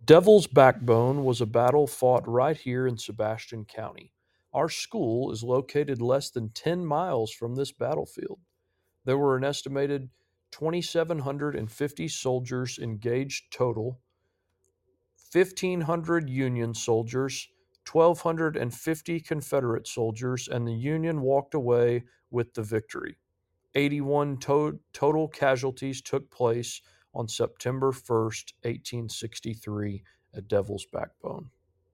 Devil's Backbone was a battle fought right here in Sebastian County. Our school is located less than 10 miles from this battlefield. There were an estimated 2,750 soldiers engaged total, 1,500 Union soldiers, 1,250 Confederate soldiers, and the Union walked away with the victory. 81 total casualties took place on September 1st, 1863, at Devil's Backbone.